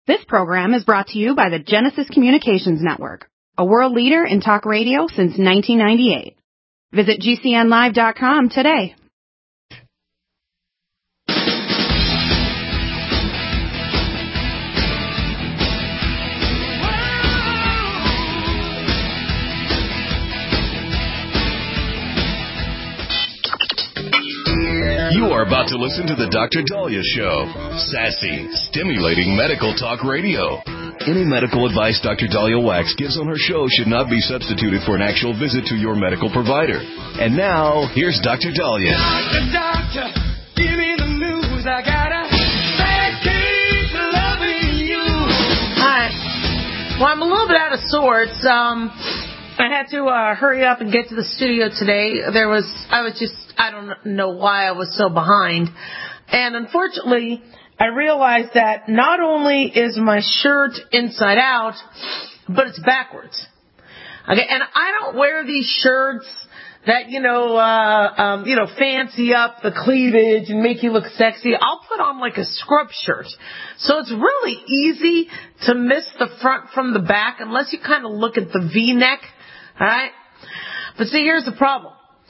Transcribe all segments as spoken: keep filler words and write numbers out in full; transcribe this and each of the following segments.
This program is brought to you by the Genesis Communications Network, a world leader in talk radio since nineteen ninety-eight. Visit G C N live dot com today. You are about to listen to the Doctor Daliah Show. Sassy, stimulating medical talk radio. Any medical advice Doctor Daliah Wax gives on her show should not be substituted for an actual visit to your medical provider. And now, here's Doctor Daliah. Doctor, doctor, give me the news. I got a bad case of loving you. Hi. Well, I'm a little bit out of sorts. Um, I had to uh, hurry up and get to the studio today. There was, I was just, I don't know why I was so behind. And unfortunately, I realized that not only is my shirt inside out, but it's backwards. Okay, and I don't wear these shirts that, you know, uh, um, you know, fancy up the cleavage and make you look sexy. I'll put on like a scrub shirt. So it's really easy to miss the front from the back unless you kind of look at the V-neck. All right? But see, here's the problem.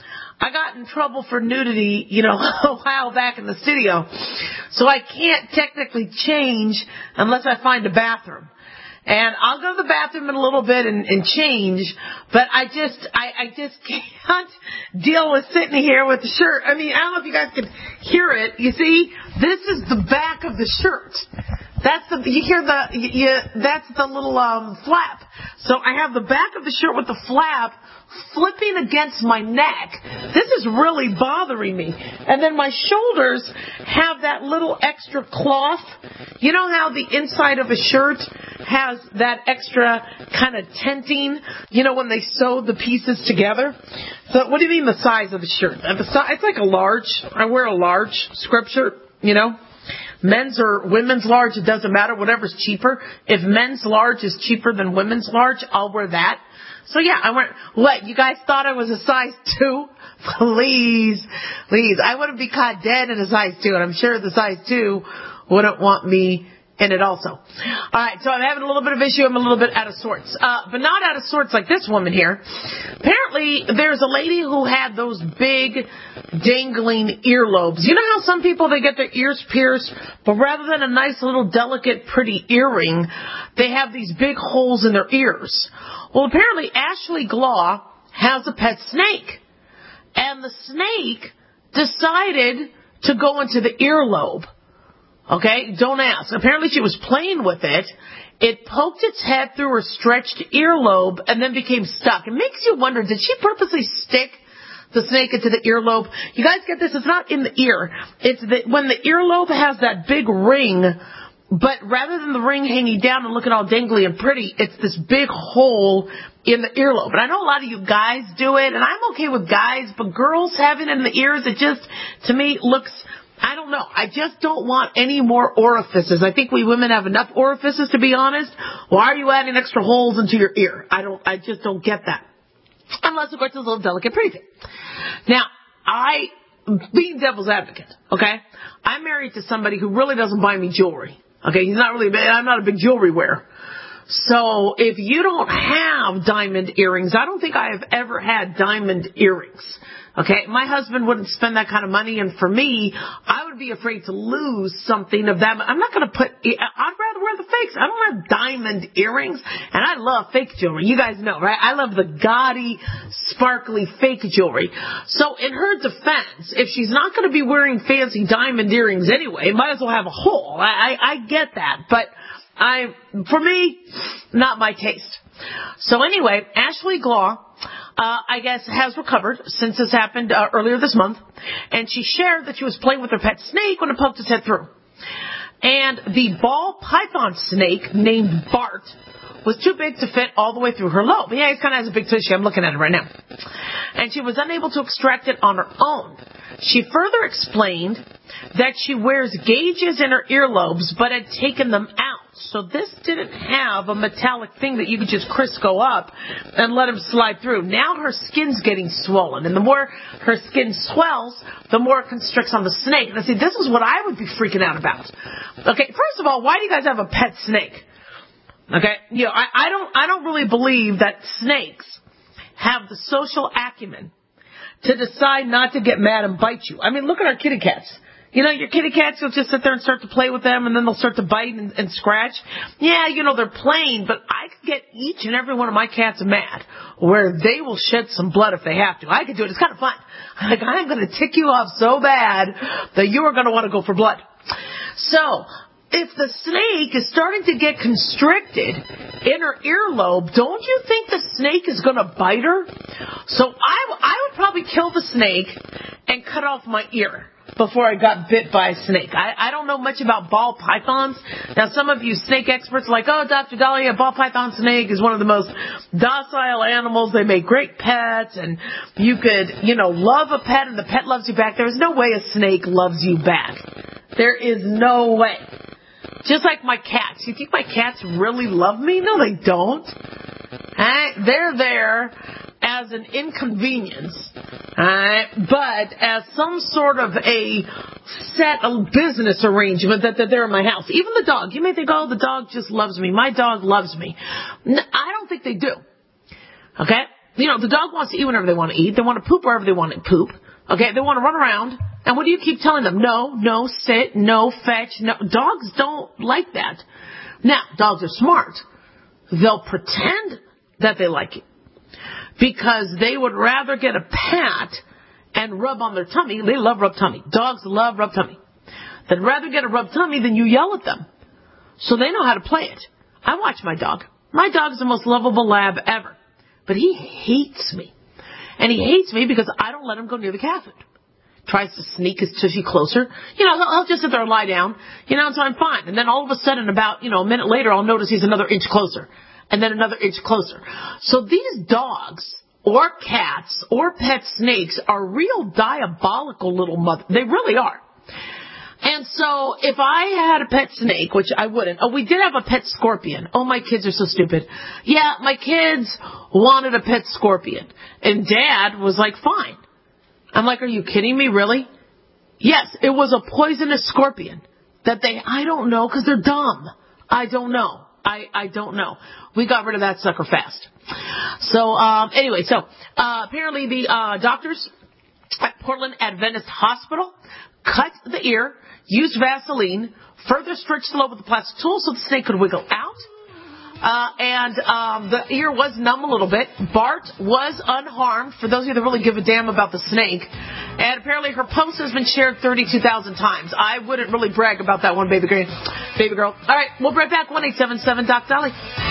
I got in trouble for nudity, you know, a while back in the studio. So I can't technically change unless I find a bathroom. And I'll go to the bathroom in a little bit and, and change, but I just, I, I just can't deal with sitting here with the shirt. I mean, I don't know if you guys can hear it. You see, this is the back of the shirt. That's the, you hear the, you, you, that's the little, um, flap. So I have the back of the shirt with the flap flipping against my neck. This is really bothering me. And then my shoulders have that little extra cloth. You know how the inside of a shirt has that extra kind of tenting, you know, when they sew the pieces together? So what do you mean the size of the shirt? It's like a large. I wear a large scrub shirt, you know. Men's or women's large, it doesn't matter, whatever's cheaper. If men's large is cheaper than women's large, I'll wear that. So yeah, I went, what, you guys thought I was a size two? Please, please. I wouldn't be caught dead in a size two, and I'm sure the size two wouldn't want me in it also. Alright, so I'm having a little bit of issue, I'm a little bit out of sorts. Uh, but not out of sorts like this woman here. Apparently, there's a lady who had those big, dangling earlobes. You know how some people, they get their ears pierced, but rather than a nice little delicate, pretty earring, they have these big holes in their ears. Well, apparently Ashley Glaw has a pet snake. And the snake decided to go into the earlobe. Okay, don't ask. Apparently she was playing with it. It poked its head through her stretched earlobe and then became stuck. It makes you wonder, did she purposely stick the snake into the earlobe? You guys get this? It's not in the ear. It's the, when the earlobe has that big ring, but rather than the ring hanging down and looking all dangly and pretty, it's this big hole in the earlobe. And I know a lot of you guys do it, and I'm okay with guys, but girls having it in the ears, it just, to me, looks, I don't know. I just don't want any more orifices. I think we women have enough orifices, to be honest. Why are you adding extra holes into your ear? I don't, I just don't get that. Unless, of course, it's a little delicate pretty thing. Now, I, being devil's advocate, okay, I'm married to somebody who really doesn't buy me jewelry. Okay, he's not really, I'm not a big jewelry wearer. So if you don't have diamond earrings, I don't think I have ever had diamond earrings. Okay, my husband wouldn't spend that kind of money, and for me, I would be afraid to lose something of that. I'm not going to put, I'd rather wear the fakes. I don't have diamond earrings, and I love fake jewelry. You guys know, right? I love the gaudy, sparkly fake jewelry. So in her defense, if she's not going to be wearing fancy diamond earrings anyway, might as well have a hole. I, I, I get that, but I, for me, not my taste. So anyway, Ashley Glaw, uh, I guess, has recovered since this happened uh, earlier this month. And she shared that she was playing with her pet snake when it poked its head through. And the ball python snake named Bart was too big to fit all the way through her lobe. Yeah, it kind of has a big tushy. I'm looking at it right now. And she was unable to extract it on her own. She further explained that she wears gauges in her earlobes, but had taken them out. So this didn't have a metallic thing that you could just Crisco up and let him slide through. Now her skin's getting swollen, and the more her skin swells, the more it constricts on the snake. And I see, this is what I would be freaking out about. Okay, first of all, why do you guys have a pet snake? Okay, you know, I, I don't, I don't really believe that snakes have the social acumen to decide not to get mad and bite you. I mean, look at our kitty cats. You know, your kitty cats, you'll just sit there and start to play with them, and then they'll start to bite and, and scratch. Yeah, you know, they're playing, but I could get each and every one of my cats mad, where they will shed some blood if they have to. I could do it. It's kind of fun. Like, I'm going to tick you off so bad that you are going to want to go for blood. So, if the snake is starting to get constricted in her earlobe, don't you think the snake is going to bite her? So I, I would probably kill the snake and cut off my ear before I got bit by a snake. I, I don't know much about ball pythons. Now, some of you snake experts are like, oh, Doctor Dahlia, ball python snake is one of the most docile animals. They make great pets, and you could, you know, love a pet, and the pet loves you back. There is no way a snake loves you back. There is no way. Just like my cats. You think my cats really love me? No, they don't. Right? They're there as an inconvenience, right? But as some sort of a set of business arrangement that, that they're in my house. Even the dog. You may think, oh, the dog just loves me. My dog loves me. No, I don't think they do. Okay? You know, the dog wants to eat whenever they want to eat. They want to poop wherever they want to poop. Okay? They want to run around. And what do you keep telling them? No, no, sit, no, fetch. No. Dogs don't like that. Now, dogs are smart. They'll pretend that they like it, because they would rather get a pat and rub on their tummy. They love rub tummy. Dogs love rub tummy. They'd rather get a rub tummy than you yell at them. So they know how to play it. I watch my dog. My dog is the most lovable lab ever. But he hates me. And he hates me because I don't let him go near the cat food. Tries to sneak his tushy closer. You know, he'll, he'll just sit there and lie down. You know, and so I'm fine. And then all of a sudden, about, you know, a minute later, I'll notice he's another inch closer. And then another inch closer. So these dogs or cats or pet snakes are real diabolical little mother. They really are. And so if I had a pet snake, which I wouldn't. Oh, we did have a pet scorpion. Oh, my kids are so stupid. Yeah, my kids wanted a pet scorpion. And Dad was like, fine. I'm like, are you kidding me? Really? Yes, it was a poisonous scorpion that they, I don't know, because they're dumb. I don't know. I, I don't know. We got rid of that sucker fast. So, um, anyway, so, uh, apparently the, uh, doctors at Portland Adventist Hospital cut the ear, used Vaseline, further stretched the lobe with a plastic tool so the snake could wiggle out. Uh, and, um, the ear was numb a little bit. Bart was unharmed, for those of you that really give a damn about the snake. And apparently her post has been shared thirty-two thousand times. I wouldn't really brag about that one, baby girl. Baby girl. All right, we'll be right back. one eight seven seven Doc Dolly.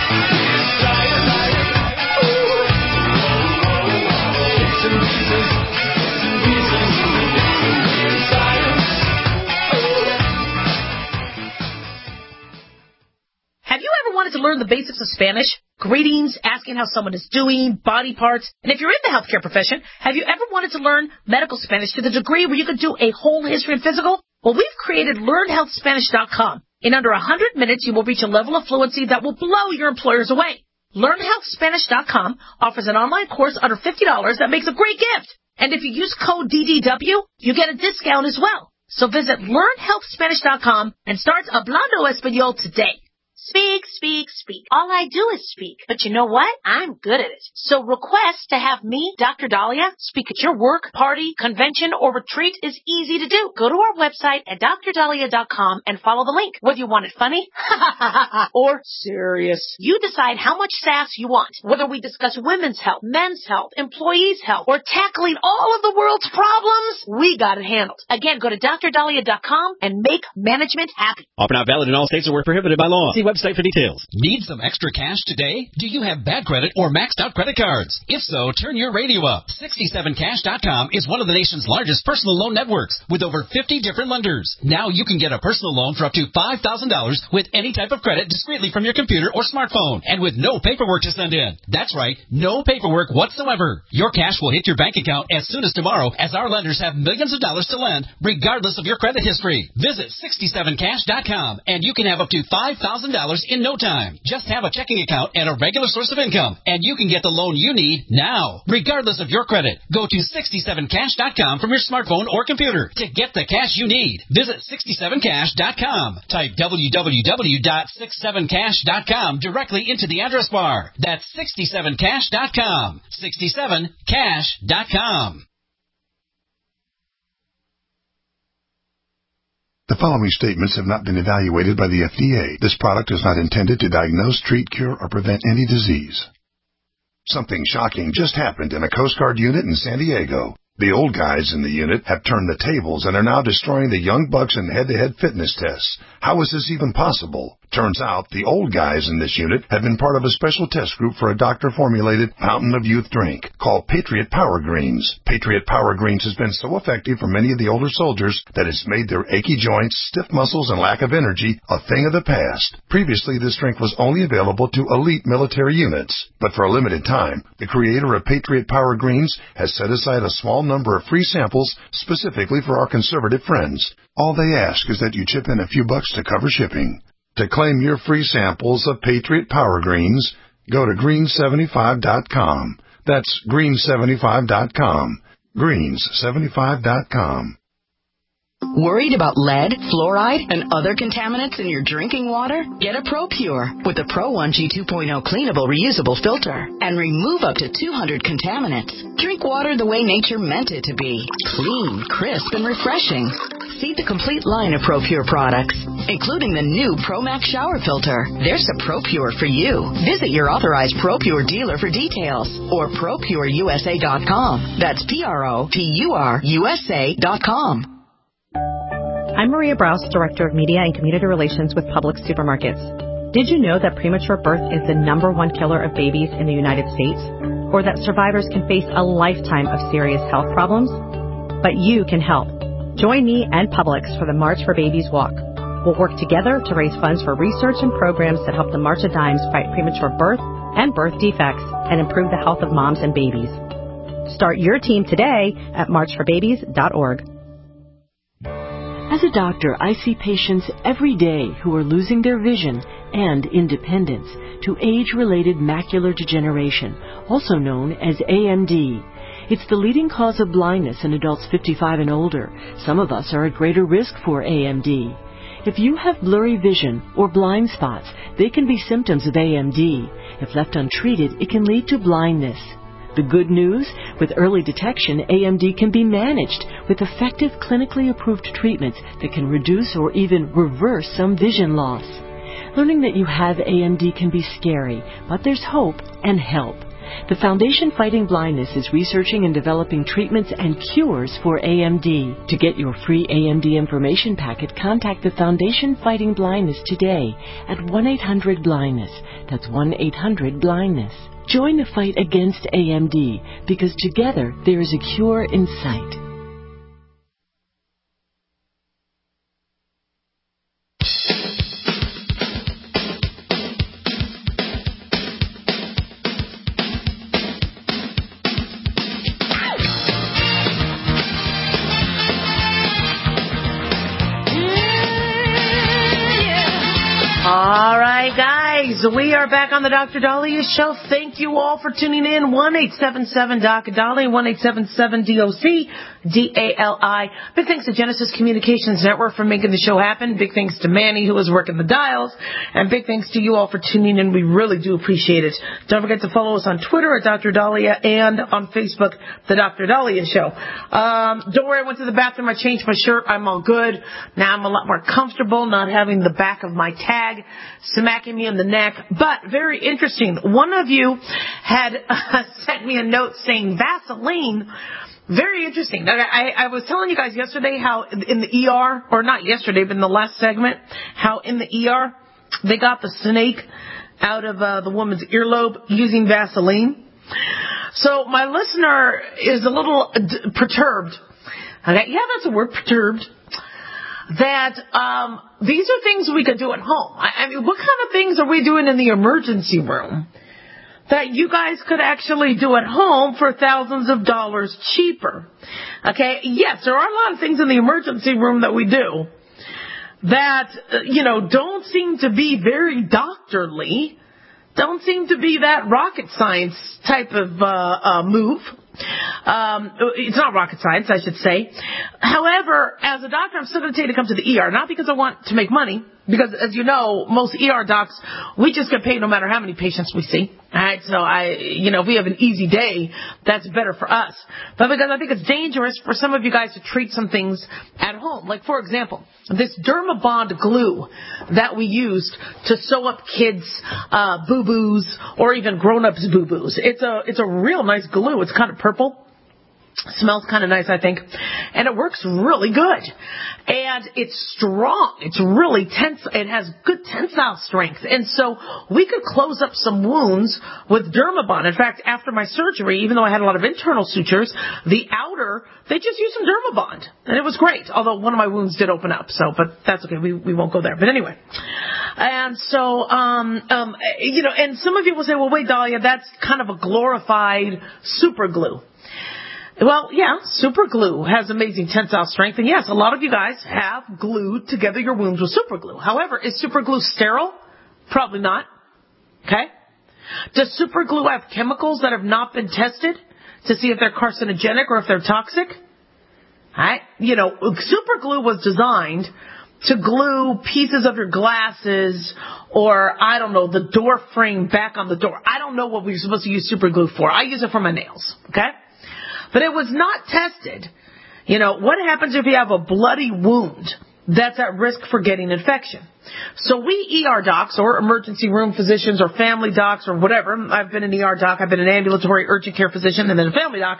Have you ever wanted to learn the basics of Spanish? Greetings, asking how someone is doing, body parts. And if you're in the healthcare profession, have you ever wanted to learn medical Spanish to the degree where you could do a whole history and physical? Well, we've created learn health spanish dot com. In under one hundred minutes, you will reach a level of fluency that will blow your employers away. learn health spanish dot com offers an online course under fifty dollars that makes a great gift. And if you use code D D W, you get a discount as well. So visit learn health spanish dot com and start Hablando Español today. Speak, speak, speak. All I do is speak. But you know what? I'm good at it. So request to have me, Doctor Dahlia, speak at your work, party, convention, or retreat is easy to do. Go to our website at dr dahlia dot com and follow the link. Whether you want it funny or serious, you decide how much sass you want. Whether we discuss women's health, men's health, employees' health, or tackling all of the world's problems, we got it handled. Again, go to dr dahlia dot com and make management happy. Offer not valid in all states or where prohibited by law. See website for details. Need some extra cash today? Do you have bad credit or maxed out credit cards? If so, turn your radio up. sixty-seven cash dot com is one of the nation's largest personal loan networks with over fifty different lenders. Now you can get a personal loan for up to five thousand dollars with any type of credit discreetly from your computer or smartphone and with no paperwork to send in. That's right, no paperwork whatsoever. Your cash will hit your bank account as soon as tomorrow, as our lenders have millions of dollars to lend regardless of your credit history. Visit sixty-seven cash dot com and you can have up to five thousand dollars dollars in no time. Just have a checking account and a regular source of income, and you can get the loan you need now, regardless of your credit. Go to sixty-seven cash dot com from your smartphone or computer to get the cash you need. Visit sixty-seven cash dot com. Type w w w dot sixty-seven cash dot com directly into the address bar. That's sixty-seven cash dot com. sixty-seven cash dot com. The following statements have not been evaluated by the F D A. This product is not intended to diagnose, treat, cure, or prevent any disease. Something shocking just happened in a Coast Guard unit in San Diego. The old guys in the unit have turned the tables and are now destroying the young bucks in head-to-head fitness tests. How is this even possible? Turns out the old guys in this unit have been part of a special test group for a doctor-formulated Fountain of Youth drink called Patriot Power Greens. Patriot Power Greens has been so effective for many of the older soldiers that it's made their achy joints, stiff muscles, and lack of energy a thing of the past. Previously, this drink was only available to elite military units, but for a limited time, the creator of Patriot Power Greens has set aside a small number of free samples specifically for our conservative friends. All they ask is that you chip in a few bucks to cover shipping. To claim your free samples of Patriot Power Greens, go to green seventy-five dot com. That's green seventy-five dot com. greens seventy-five dot com. Worried about lead, fluoride, and other contaminants in your drinking water? Get a ProPure with the Pro one G two point oh cleanable reusable filter and remove up to two hundred contaminants. Drink water the way nature meant it to be. Clean, crisp, and refreshing. See the complete line of ProPure products, including the new ProMax shower filter. There's a ProPure for you. Visit your authorized ProPure dealer for details or pro pure u s a dot com. That's P R O P U R U S A dot com. I'm Maria Browse, Director of Media and Community Relations with Publix Supermarkets. Did you know that premature birth is the number one killer of babies in the United States? Or that survivors can face a lifetime of serious health problems? But you can help. Join me and Publix for the March for Babies Walk. We'll work together to raise funds for research and programs that help the March of Dimes fight premature birth and birth defects and improve the health of moms and babies. Start your team today at march for babies dot org. As a doctor, I see patients every day who are losing their vision and independence to age-related macular degeneration, also known as A M D. It's the leading cause of blindness in adults fifty-five and older. Some of us are at greater risk for A M D. If you have blurry vision or blind spots, they can be symptoms of A M D. If left untreated, it can lead to blindness. The good news? With early detection, A M D can be managed with effective clinically approved treatments that can reduce or even reverse some vision loss. Learning that you have A M D can be scary, but there's hope and help. The Foundation Fighting Blindness is researching and developing treatments and cures for A M D. To get your free A M D information packet, contact the Foundation Fighting Blindness today at one eight hundred blindness. That's one eight hundred blindness. Join the fight against A M D, because together there is a cure in sight. All right, guys, we are back on the Doctor Dahlia Show. Thank you all for tuning in. one eight seven seven D O C Dahlia, one eight seven seven D O C D A L I. Big thanks to Genesis Communications Network for making the show happen. Big thanks to Manny, who was working the dials. And big thanks to you all for tuning in. We really do appreciate it. Don't forget to follow us on Twitter at Doctor Dahlia and on Facebook, The Doctor Dahlia Show. Um, don't worry, I went to the bathroom. I changed my shirt. I'm all good. Now I'm a lot more comfortable not having the back of my tag smacking me in the neck. But very interesting. One of you had uh, sent me a note saying Vaseline. Very interesting. I, I was telling you guys yesterday how in the E R, or not yesterday, but in the last segment, how in the E R they got the snake out of uh, the woman's earlobe using Vaseline. So my listener is a little d- perturbed. Okay, yeah, that's a word, perturbed. That um, these are things we could do at home. I, I mean, what kind of things are we doing in the emergency room that you guys could actually do at home for thousands of dollars cheaper? Okay, yes, there are a lot of things in the emergency room that we do that, uh, you know, don't seem to be very doctorly, don't seem to be that rocket science type of uh, uh, move. Um, it's not rocket science, I should say. However, as a doctor, I'm still going to tell you to come to the E R, not because I want to make money, because as you know, most E R docs, we just get paid no matter how many patients we see. All right, so I, you know, if we have an easy day, that's better for us. But because I think it's dangerous for some of you guys to treat some things at home. Like, for example, this Dermabond glue that we used to sew up kids' uh, boo-boos or even grown-ups' boo-boos. It's a, it's a real nice glue. It's kind of purple. Smells kind of nice, I think. And it works really good. And it's strong. It's really tense. It has good tensile strength. And so we could close up some wounds with Dermabond. In fact, after my surgery, even though I had a lot of internal sutures, the outer, they just used some Dermabond. And it was great. Although one of my wounds did open up. So, but that's okay. We, we won't go there. But anyway. And so, um, um, you know, and some of you will say, well, wait, Dahlia, that's kind of a glorified super glue. Well, yeah, super glue has amazing tensile strength. And yes, a lot of you guys have glued together your wounds with super glue. However, is super glue sterile? Probably not. Okay? Does super glue have chemicals that have not been tested to see if they're carcinogenic or if they're toxic? All right? You know, super glue was designed to glue pieces of your glasses or, I don't know, the door frame back on the door. I don't know what we're supposed to use super glue for. I use it for my nails. Okay? But it was not tested. You know, what happens if you have a bloody wound that's at risk for getting infection? So we E R docs or emergency room physicians or family docs or whatever, I've been an E R doc, I've been an ambulatory urgent care physician and then a family doc,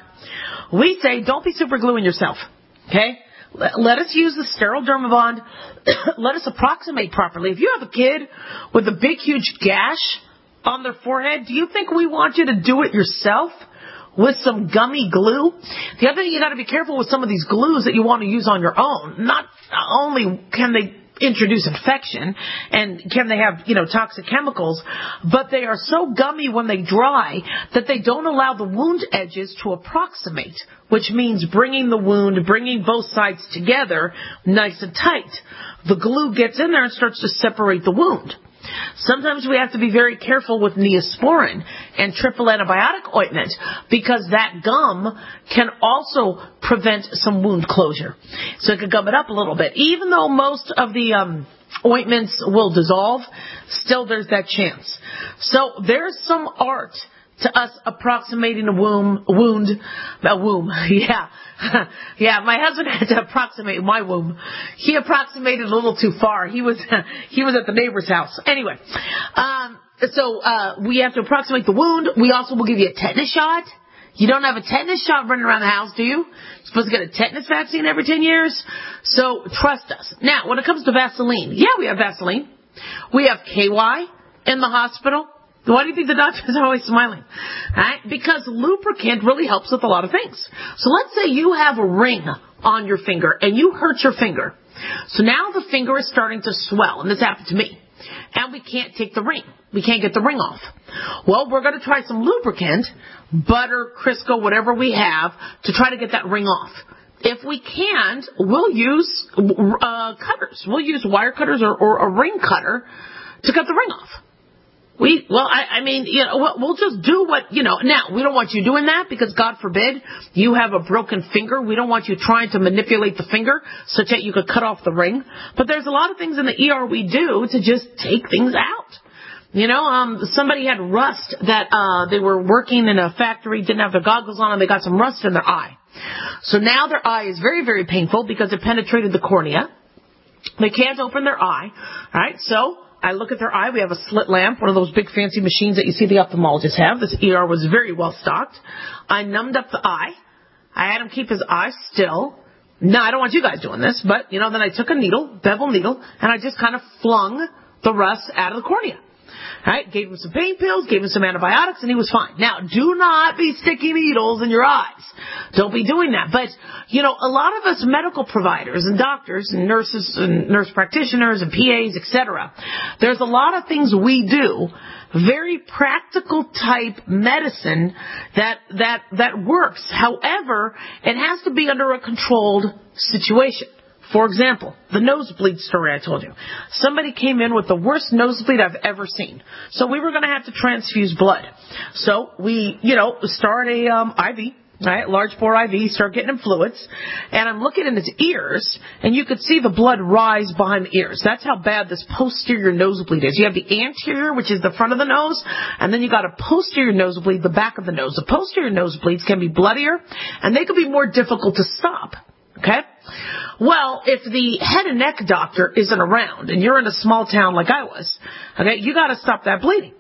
we say don't be super gluing yourself. Okay? Let us use the sterile Dermabond. Let us approximate properly. If you have a kid with a big, huge gash on their forehead, do you think we want you to do it yourself with some gummy glue? The other thing, you got to be careful with some of these glues that you want to use on your own. Not only can they introduce infection and can they have, you know, toxic chemicals, but they are so gummy when they dry that they don't allow the wound edges to approximate, which means bringing the wound, bringing both sides together nice and tight. The glue gets in there and starts to separate the wound. Sometimes we have to be very careful with Neosporin and triple antibiotic ointment because that gum can also prevent some wound closure. So it could gum it up a little bit. Even though most of the um, ointments will dissolve, still there's that chance. So there's some art to us approximating a womb, wound, a womb, yeah. Yeah, my husband had to approximate my womb. He approximated a little too far. He was, he was at the neighbor's house. Anyway, um, so, uh, we have to approximate the wound. We also will give you a tetanus shot. You don't have a tetanus shot running around the house, do you? You're supposed to get a tetanus vaccine every ten years. So trust us. Now, when it comes to Vaseline, yeah, we have Vaseline. We have K Y in the hospital. Why do you think the doctors are always smiling? Right? Because lubricant really helps with a lot of things. So let's say you have a ring on your finger and you hurt your finger. So now the finger is starting to swell, and this happened to me. And we can't take the ring. We can't get the ring off. Well, we're going to try some lubricant, butter, Crisco, whatever we have, to try to get that ring off. If we can't, we'll use uh, cutters. We'll use wire cutters or, or a ring cutter to cut the ring off. We, well, I, I mean, you know, we'll just do what, you know, now, we don't want you doing that because, God forbid, you have a broken finger. We don't want you trying to manipulate the finger such that you could cut off the ring. But there's a lot of things in the E R we do to just take things out. You know, um, somebody had rust that, uh, they were working in a factory, didn't have their goggles on, and they got some rust in their eye. So now their eye is very, very painful because it penetrated the cornea. They can't open their eye. All right, so I look at their eye. We have a slit lamp, one of those big fancy machines that you see the ophthalmologists have. This E R was very well stocked. I numbed up the eye. I had him keep his eye still. No, I don't want you guys doing this, but, you know, then I took a needle, bevel needle, and I just kind of flung the rust out of the cornea. All right, gave him some pain pills, gave him some antibiotics, and he was fine. Now, do not be sticking needles in your eyes. Don't be doing that. But, you know, a lot of us medical providers and doctors and nurses and nurse practitioners and P As, et cetera, there's a lot of things we do, very practical type medicine that, that, that works. However, it has to be under a controlled situation. For example, the nosebleed story I told you. Somebody came in with the worst nosebleed I've ever seen. So we were going to have to transfuse blood. So we, you know, start a um, I V. Right, large bore I V, start getting him fluids, and I'm looking in his ears, and you could see the blood rise behind the ears. That's how bad this posterior nosebleed is. You have the anterior, which is the front of the nose, and then you got a posterior nosebleed, the back of the nose. The posterior nosebleeds can be bloodier, and they can be more difficult to stop. Okay? Well, if the head and neck doctor isn't around, and you're in a small town like I was, okay, you got to stop that bleeding.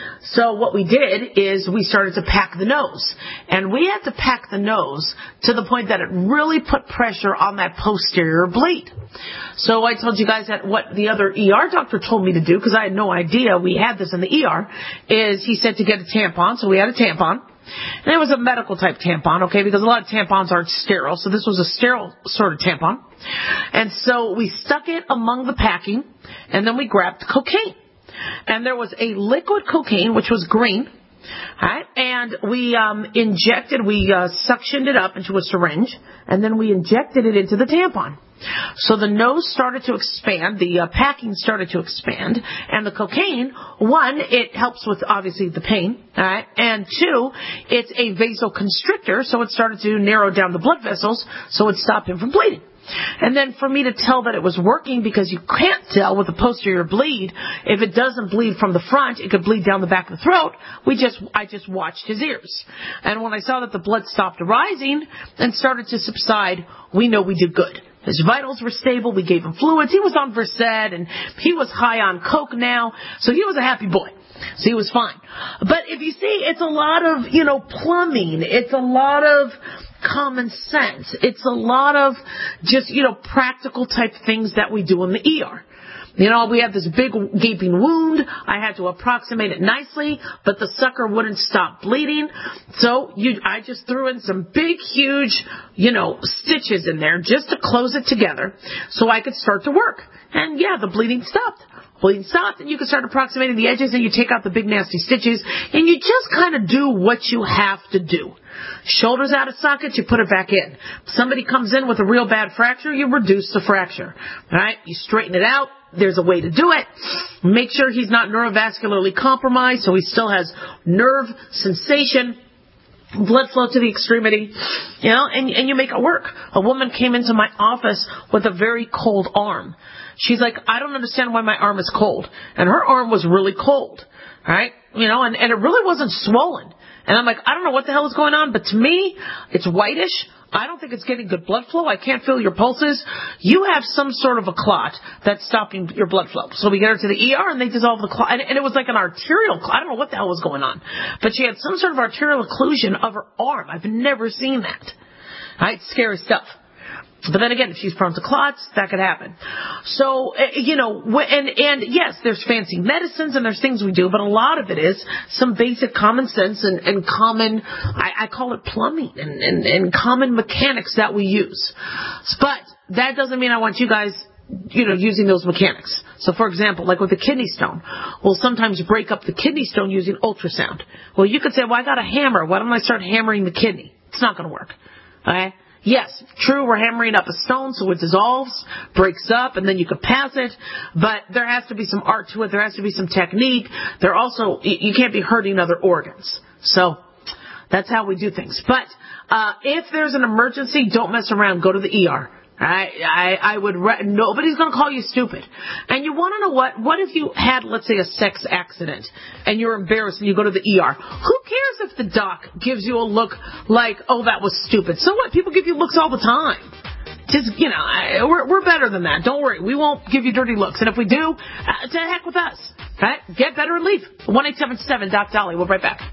So what we did is we started to pack the nose. And we had to pack the nose to the point that it really put pressure on that posterior bleed. So I told you guys that what the other E R doctor told me to do, because I had no idea we had this in the E R, is he said to get a tampon. So we had a tampon. And it was a medical type tampon, okay, because a lot of tampons aren't sterile. So this was a sterile sort of tampon. And so we stuck it among the packing, and then we grabbed cocaine. And there was a liquid cocaine, which was green, right? And we um, injected, we uh, suctioned it up into a syringe, and then we injected it into the tampon. So the nose started to expand, the uh, packing started to expand, and the cocaine, one, it helps with, obviously, the pain, all right? And two, it's a vasoconstrictor, so it started to narrow down the blood vessels, so it stopped him from bleeding. And then for me to tell that it was working, because you can't tell with a posterior bleed, if it doesn't bleed from the front, it could bleed down the back of the throat. We just, I just watched his ears. And when I saw that the blood stopped rising and started to subside, we know we did good. His vitals were stable. We gave him fluids. He was on Versed, and he was high on coke now, so he was a happy boy. So he was fine. But if you see, it's a lot of, you know, plumbing. It's a lot of common sense. It's a lot of just, you know, practical type things that we do in the E R. You know, we have this big gaping wound. I had to approximate it nicely, but the sucker wouldn't stop bleeding. So you, I just threw in some big, huge, you know, stitches in there just to close it together so I could start to work. And yeah, the bleeding stopped. Bleeding stopped, and you can start approximating the edges, and you take out the big nasty stitches, and you just kind of do what you have to do. Shoulders out of socket, you put it back in. Somebody comes in with a real bad fracture, you reduce the fracture. All right? You straighten it out. There's a way to do it. Make sure he's not neurovascularly compromised, so he still has nerve sensation, blood flow to the extremity, you know, and, and you make it work. A woman came into my office with a very cold arm. She's like, I don't understand why my arm is cold. And her arm was really cold, right? You know, and, and it really wasn't swollen. And I'm like, I don't know what the hell is going on, but to me, it's whitish. I don't think it's getting good blood flow. I can't feel your pulses. You have some sort of a clot that's stopping your blood flow. So we get her to the E R, and they dissolve the clot. And, and it was like an arterial clot. I don't know what the hell was going on. But she had some sort of arterial occlusion of her arm. I've never seen that. Right? Scary stuff. But then again, if she's prone to clots, that could happen. So, you know, and, and yes, there's fancy medicines and there's things we do, but a lot of it is some basic common sense and, and common, I, I call it plumbing and, and, and common mechanics that we use. But that doesn't mean I want you guys, you know, using those mechanics. So, for example, like with the kidney stone, we'll sometimes break up the kidney stone using ultrasound. Well, you could say, well, I got a hammer. Why don't I start hammering the kidney? It's not going to work. Okay? Yes, true, we're hammering up a stone so it dissolves, breaks up, and then you could pass it. But there has to be some art to it. There has to be some technique. There also, you can't be hurting other organs. So that's how we do things. But uh, if there's an emergency, don't mess around. Go to the E R. I, I, I would, re- nobody's going to call you stupid. And you want to know what? What if you had, let's say, a sex accident and you're embarrassed and you go to the E R? Who cares if the doc gives you a look like, oh, that was stupid? So what? People give you looks all the time. Just, you know, I, we're, we're better than that. Don't worry. We won't give you dirty looks. And if we do, uh, to heck with us. Right? Get better and leave. one eight seven seven Doc Dolly. We'll be right back.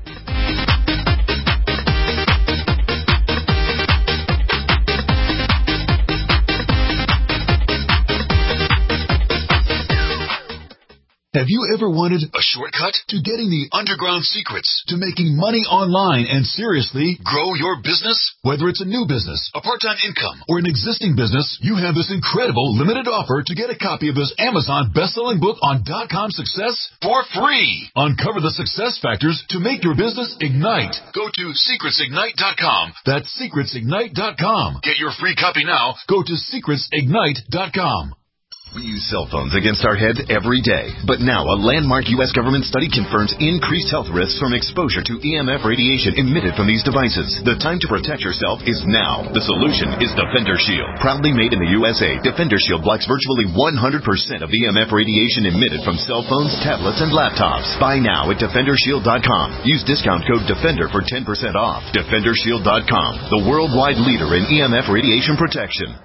Have you ever wanted a shortcut to getting the underground secrets to making money online and seriously grow your business? Whether it's a new business, a part-time income, or an existing business, you have this incredible limited offer to get a copy of this Amazon best-selling book on dot-com success for free. Uncover the success factors to make your business ignite. Go to secrets ignite dot com. That's secrets ignite dot com. Get your free copy now. Go to secrets ignite dot com. We use cell phones against our heads every day. But now a landmark U S government study confirms increased health risks from exposure to E M F radiation emitted from these devices. The time to protect yourself is now. The solution is Defender Shield. Proudly made in the U S A, Defender Shield blocks virtually one hundred percent of E M F radiation emitted from cell phones, tablets, and laptops. Buy now at defender shield dot com. Use discount code DEFENDER for ten percent off. defender shield dot com, the worldwide leader in E M F radiation protection.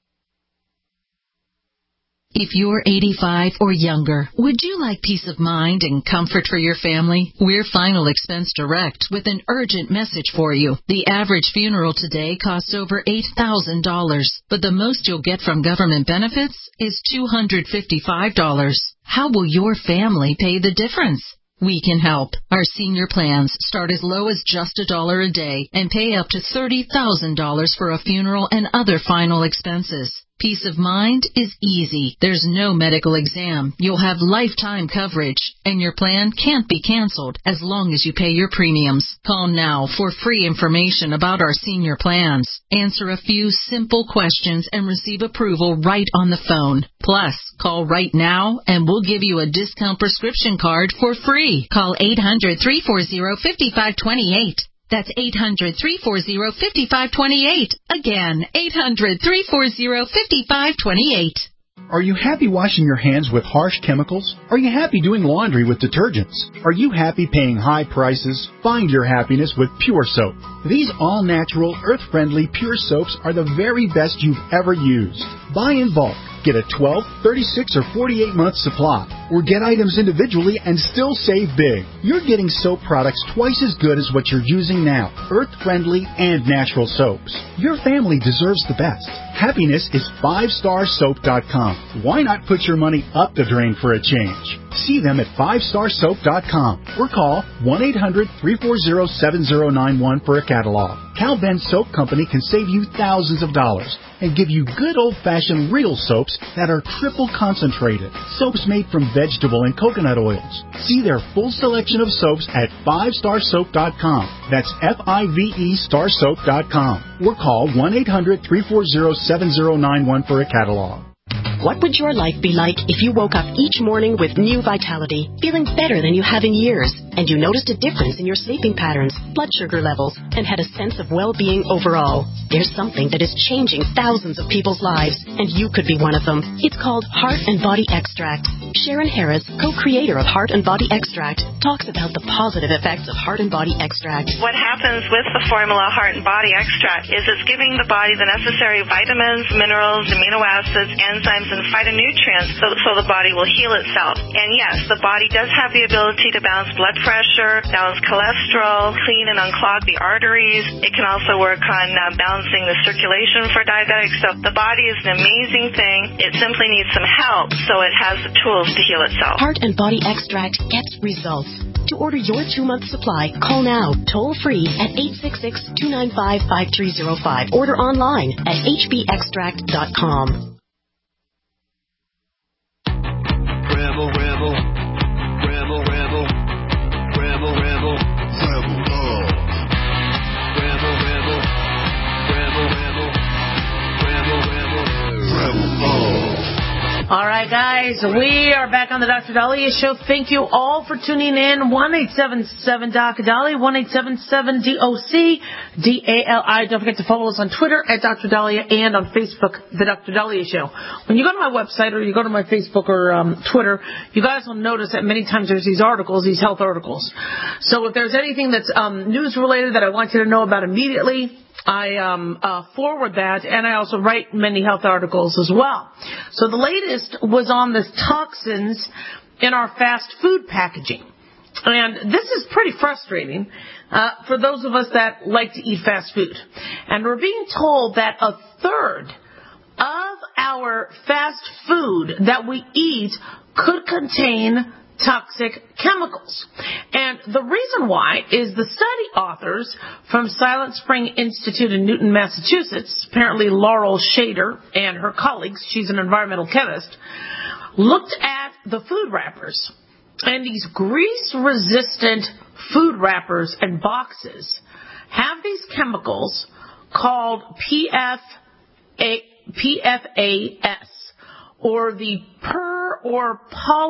If you're eighty-five or younger, would you like peace of mind and comfort for your family? We're Final Expense Direct with an urgent message for you. The average funeral today costs over eight thousand dollars, but the most you'll get from government benefits is two hundred fifty-five dollars. How will your family pay the difference? We can help. Our senior plans start as low as just a dollar a day and pay up to thirty thousand dollars for a funeral and other final expenses. Peace of mind is easy. There's no medical exam. You'll have lifetime coverage, and your plan can't be canceled as long as you pay your premiums. Call now for free information about our senior plans. Answer a few simple questions and receive approval right on the phone. Plus, call right now and we'll give you a discount prescription card for free. Call eight hundred, three four zero, five five two eight. That's eight hundred, three four zero, five five two eight. Again, eight hundred, three four zero, five five two eight. Are you happy washing your hands with harsh chemicals? Are you happy doing laundry with detergents? Are you happy paying high prices? Find your happiness with Pure Soap. These all-natural, earth-friendly Pure Soaps are the very best you've ever used. Buy in bulk. Get a twelve, thirty-six, or forty-eight month supply, or get items individually and still save big. You're getting soap products twice as good as what you're using now, earth-friendly and natural soaps. Your family deserves the best. Happiness is five star soap dot com. Why not put your money up the drain for a change? See them at five star soap dot com or call one eight hundred, three four zero, seven zero nine one for a catalog. Cal Ben Soap Company can save you thousands of dollars and give you good old-fashioned real soaps that are triple concentrated. Soaps made from vegetable and coconut oils. See their full selection of soaps at five star soap dot com. That's F I V E star soap dot com. Or call one eight hundred, three four zero, seven zero nine one for a catalog. What would your life be like if you woke up each morning with new vitality, feeling better than you have in years, and you noticed a difference in your sleeping patterns, blood sugar levels, and had a sense of well-being overall? There's something that is changing thousands of people's lives, and you could be one of them. It's called Heart and Body Extract. Sharon Harris, co-creator of Heart and Body Extract, talks about the positive effects of Heart and Body Extract. What happens with the formula Heart and Body Extract is it's giving the body the necessary vitamins, minerals, amino acids, enzymes, and phytonutrients so, so the body will heal itself. And yes, the body does have the ability to balance blood pressure, balance cholesterol, clean and unclog the arteries. It can also work on uh, balancing the circulation for diabetics. So the body is an amazing thing. It simply needs some help so it has the tools to heal itself. Heart and Body Extract gets results. To order your two-month supply, call now, toll-free at eight six six, two nine five, five three zero five. Order online at h b extract dot com. Rebel, rebel, rebel, rebel, rebel, rebel, rebel love. Rebel, rebel, rebel, rebel, rebel, rebel, rebel love. All right, guys, we are back on the Doctor Dahlia Show. Thank you all for tuning in. one eight seven seven D O C Dahlia, one eight seven seven D O C D A L I. Don't forget to follow us on Twitter at Doctor Dahlia and on Facebook, The Doctor Dahlia Show. When you go to my website or you go to my Facebook or um, Twitter, you guys will notice that many times there's these articles, these health articles. So if there's anything that's um, news-related that I want you to know about immediately, I um, uh, forward that, and I also write many health articles as well. So the latest was on the toxins in our fast food packaging. And this is pretty frustrating uh, for those of us that like to eat fast food. And we're being told that a third of our fast food that we eat could contain toxic chemicals. And the reason why is the study authors from Silent Spring Institute in Newton, Massachusetts, apparently Laurel Shader and her colleagues, she's an environmental chemist, looked at the food wrappers. And these grease-resistant food wrappers and boxes have these chemicals called P F A, P F A S, or the per or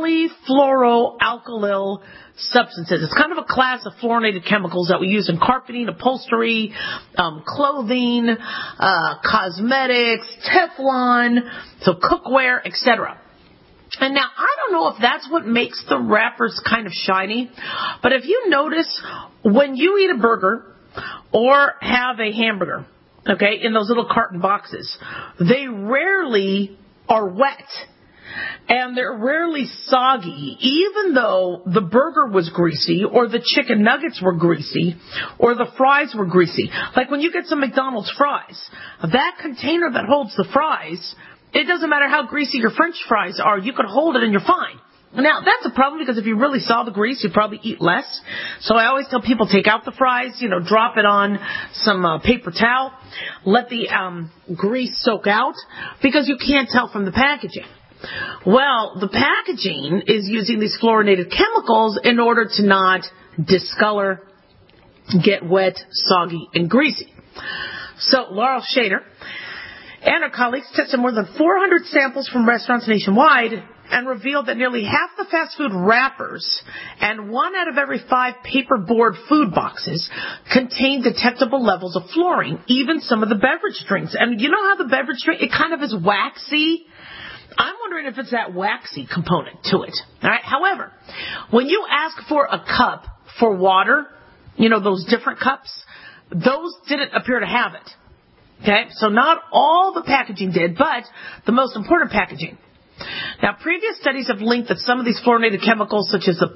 polyfluoroalkyl substances. It's kind of a class of fluorinated chemicals that we use in carpeting, upholstery, um, clothing, uh, cosmetics, Teflon, so cookware, et cetera. And now, I don't know if that's what makes the wrappers kind of shiny, but if you notice, when you eat a burger or have a hamburger, okay, in those little carton boxes, they rarely are wet. And they're rarely soggy, even though the burger was greasy, or the chicken nuggets were greasy, or the fries were greasy. Like when you get some McDonald's fries, that container that holds the fries, it doesn't matter how greasy your French fries are, you can hold it and you're fine. Now, that's a problem because if you really saw the grease, you'd probably eat less. So I always tell people, take out the fries, you know, drop it on some uh, paper towel, let the um, grease soak out, because you can't tell from the packaging. Well, the packaging is using these fluorinated chemicals in order to not discolor, get wet, soggy, and greasy. So Laurel Shader and her colleagues tested more than four hundred samples from restaurants nationwide and revealed that nearly half the fast food wrappers and one out of every five paperboard food boxes contain detectable levels of fluorine, even some of the beverage drinks. And you know how the beverage drink, it kind of is waxy? I'm wondering if it's that waxy component to it. All right. However, when you ask for a cup for water, you know, those different cups, those didn't appear to have it. Okay. So not all the packaging did, but the most important packaging. Now, previous studies have linked that some of these fluorinated chemicals, such as the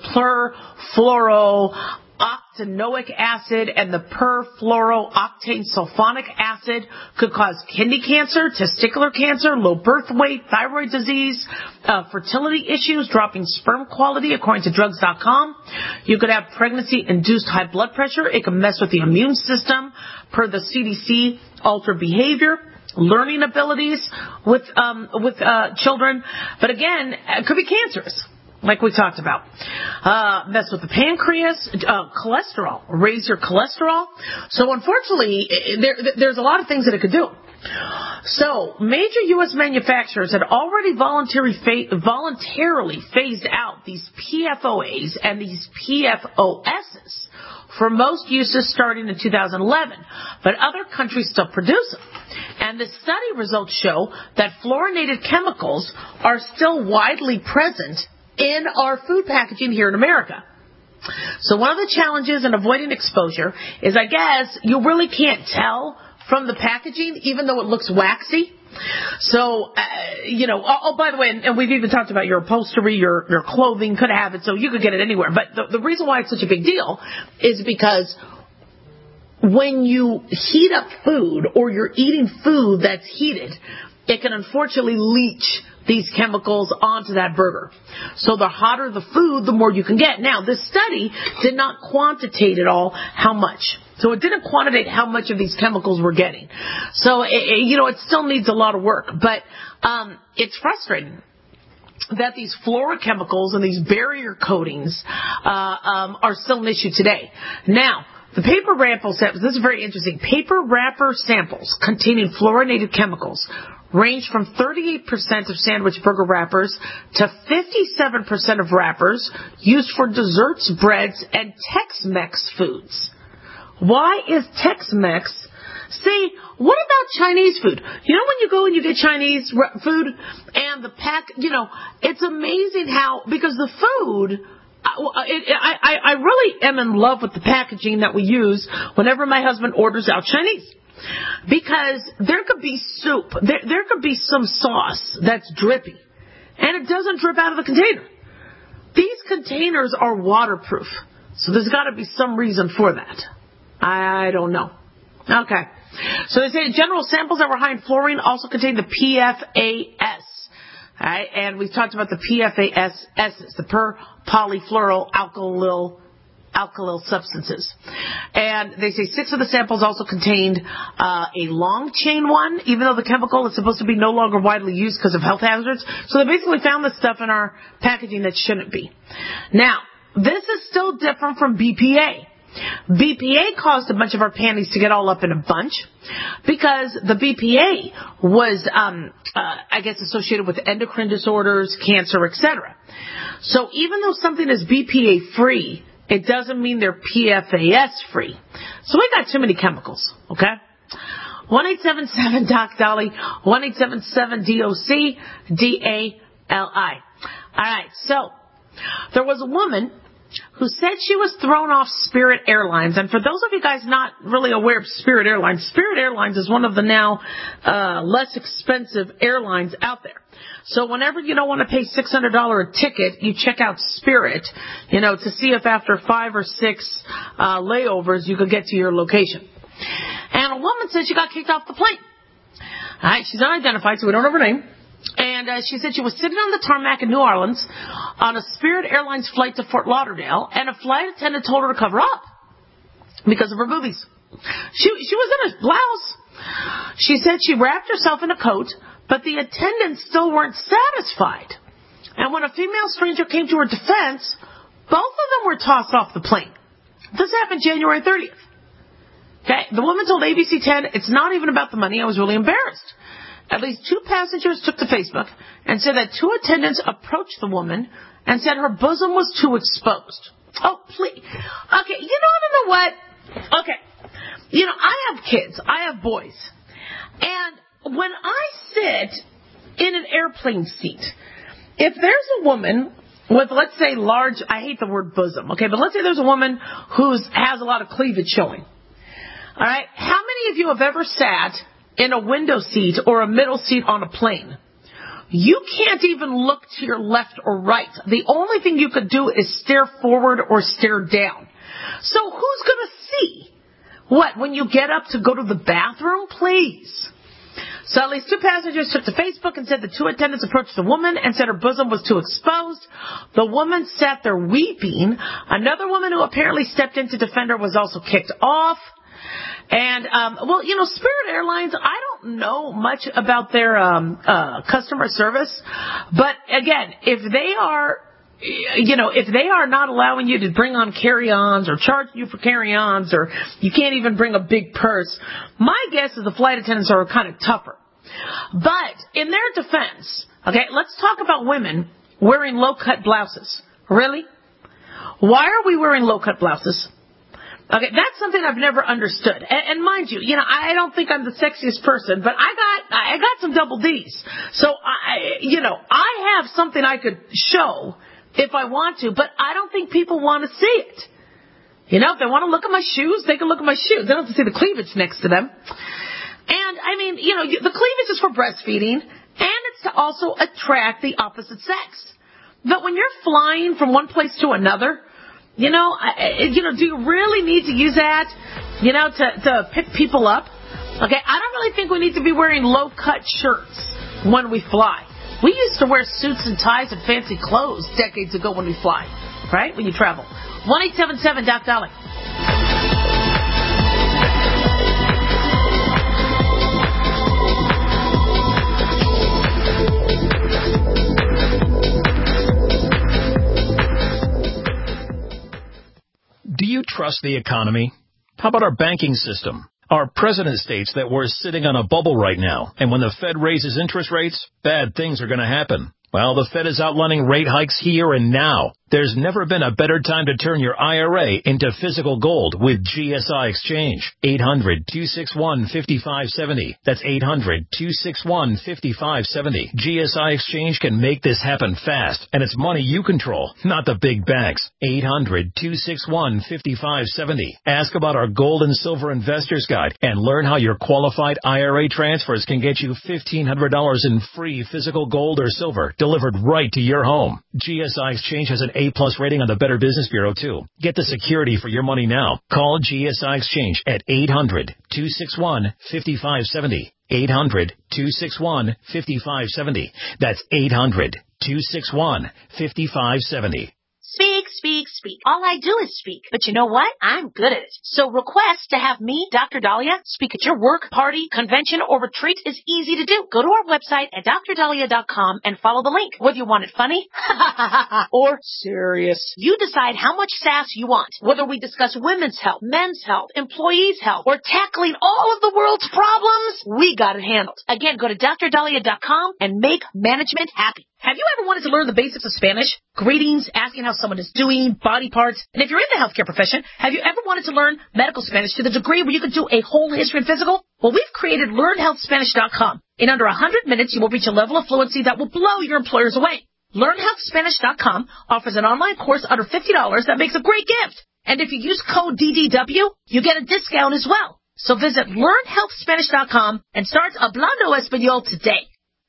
perfluorooctanoic acid and the perfluorooctane sulfonic acid, could cause kidney cancer, testicular cancer, low birth weight, thyroid disease, uh, fertility issues, dropping sperm quality, according to drugs dot com. You could have pregnancy-induced high blood pressure. It can mess with the immune system, per the C D C, alter behavior, learning abilities with um, with uh, children, but again, it could be cancerous, like we talked about. Uh, mess with the pancreas, uh, cholesterol, raise your cholesterol. So unfortunately, there, there's a lot of things that it could do. So major U S manufacturers had already voluntarily, fa- voluntarily phased out these P F O As and these P F O Ss for most uses starting in two thousand eleven, but other countries still produce them. And the study results show that fluorinated chemicals are still widely present in our food packaging here in America. So one of the challenges in avoiding exposure is, I guess, you really can't tell from the packaging, even though it looks waxy. So, uh, you know, oh, oh, by the way, and, and we've even talked about your upholstery, your, your clothing could have it, so you could get it anywhere. But the, the reason why it's such a big deal is because when you heat up food or you're eating food that's heated, it can unfortunately leach these chemicals onto that burger. So the hotter the food, the more you can get. Now, this study did not quantitate at all how much. So it didn't quantitate how much of these chemicals we're getting. So, it, it, you know, it still needs a lot of work. But um, it's frustrating that these fluorochemicals and these barrier coatings uh, um, are still an issue today. Now, the paper wrapper samples, this is very interesting, paper wrapper samples containing fluorinated chemicals range from thirty-eight percent of sandwich burger wrappers to fifty-seven percent of wrappers used for desserts, breads, and Tex-Mex foods. Why is Tex-Mex? See, what about Chinese food? You know when you go and you get Chinese food and the pack, you know, it's amazing how, because the food, I, I, I really am in love with the packaging that we use whenever my husband orders out Chinese. Because there could be soup, there, there could be some sauce that's drippy, and it doesn't drip out of the container. These containers are waterproof, so there's got to be some reason for that. I don't know. Okay. So they say general samples that were high in fluorine also contain the P F A S. All right, and we've talked about the P F A S S's, the per polyfluoroalkyl alkyl substances. And they say six of the samples also contained uh, a long chain one, even though the chemical is supposed to be no longer widely used because of health hazards. So they basically found this stuff in our packaging that shouldn't be. Now, this is still different from B P A. B P A caused a bunch of our panties to get all up in a bunch because the B P A was, um, uh, I guess, associated with endocrine disorders, cancer, et cetera. So even though something is B P A free, it doesn't mean they're P F A S free. So we got too many chemicals, okay? one eight seven seven Doc Dolly, one eight seven seven D O C D A L I. All right, so there was a woman who said she was thrown off Spirit Airlines. And for those of you guys not really aware of Spirit Airlines, Spirit Airlines is one of the now uh less expensive airlines out there. So whenever you don't want to pay six hundred dollars a ticket, you check out Spirit, you know, to see if after five or six uh layovers you could get to your location. And a woman said she got kicked off the plane. All right, she's unidentified, so we don't have her name. And uh, she said she was sitting on the tarmac in New Orleans on a Spirit Airlines flight to Fort Lauderdale, and a flight attendant told her to cover up because of her boobies. She, she was in a blouse. She said she wrapped herself in a coat, but the attendants still weren't satisfied. And when a female stranger came to her defense, both of them were tossed off the plane. This happened January thirtieth. Okay, the woman told A B C ten, it's not even about the money, I was really embarrassed. At least two passengers took to Facebook and said that two attendants approached the woman and said her bosom was too exposed. Oh, please. Okay, you know, what? Okay. You know, I have kids. I have boys. And when I sit in an airplane seat, if there's a woman with, let's say, large, I hate the word bosom, okay, but let's say there's a woman who has a lot of cleavage showing. All right, how many of you have ever sat in a window seat or a middle seat on a plane? You can't even look to your left or right. The only thing you could do is stare forward or stare down. So who's going to see what when you get up to go to the bathroom, please? So at least two passengers took to Facebook and said the two attendants approached the woman and said her bosom was too exposed. The woman sat there weeping. Another woman who apparently stepped in to defend her was also kicked off. And, um, well, you know, Spirit Airlines, I don't know much about their um, uh, customer service. But, again, if they are, you know, if they are not allowing you to bring on carry-ons or charging you for carry-ons or you can't even bring a big purse, my guess is the flight attendants are kind of tougher. But in their defense, okay, let's talk about women wearing low-cut blouses. Really? Why are we wearing low-cut blouses? Okay, that's something I've never understood. And, and mind you, you know, I don't think I'm the sexiest person, but I got I got some double D's. So, I, you know, I have something I could show if I want to, but I don't think people want to see it. You know, if they want to look at my shoes, they can look at my shoes. They don't have to see the cleavage next to them. And, I mean, you know, the cleavage is for breastfeeding, and it's to also attract the opposite sex. But when you're flying from one place to another, You know, I, you know, do you really need to use that, you know, to, to pick people up? Okay, I don't really think we need to be wearing low-cut shirts when we fly. We used to wear suits and ties and fancy clothes decades ago when we fly, right, when you travel. one eight seven seven Doc Dolly. Do you trust the economy? How about our banking system? Our president states that we're sitting on a bubble right now, and when the Fed raises interest rates, bad things are going to happen. Well, the Fed is outlining rate hikes here and now. There's never been a better time to turn your I R A into physical gold with G S I Exchange. eight hundred, two six one, five five seven zero. That's eight hundred, two six one, five five seven zero. G S I Exchange can make this happen fast, and it's money you control, not the big banks. eight hundred, two six one, five five seven zero. Ask about our Gold and Silver Investors Guide and learn how your qualified I R A transfers can get you fifteen hundred dollars in free physical gold or silver delivered right to your home. G S I Exchange has an A-plus rating on the Better Business Bureau, too. Get the security for your money now. Call G S I Exchange at eight hundred, two six one, five five seven zero. eight hundred, two six one, five five seven zero. That's eight hundred, two six one, five five seven zero. Speak, speak, speak. All I do is speak. But you know what? I'm good at it. So request to have me, Doctor Dahlia, speak at your work, party, convention, or retreat is easy to do. Go to our website at dr dahlia dot com and follow the link. Whether you want it funny or serious, you decide how much sass you want. Whether we discuss women's health, men's health, employees' health, or tackling all of the world's problems, we got it handled. Again, go to dr dahlia dot com and make management happy. Have you ever wanted to learn the basics of Spanish? Greetings, asking how someone is doing, body parts. And if you're in the healthcare profession, have you ever wanted to learn medical Spanish to the degree where you could do a whole history and physical? Well, we've created learn health spanish dot com. In under one hundred minutes, you will reach a level of fluency that will blow your employers away. learn health spanish dot com offers an online course under fifty dollars that makes a great gift. And if you use code D D W, you get a discount as well. So visit learn health spanish dot com and start Hablando Español today.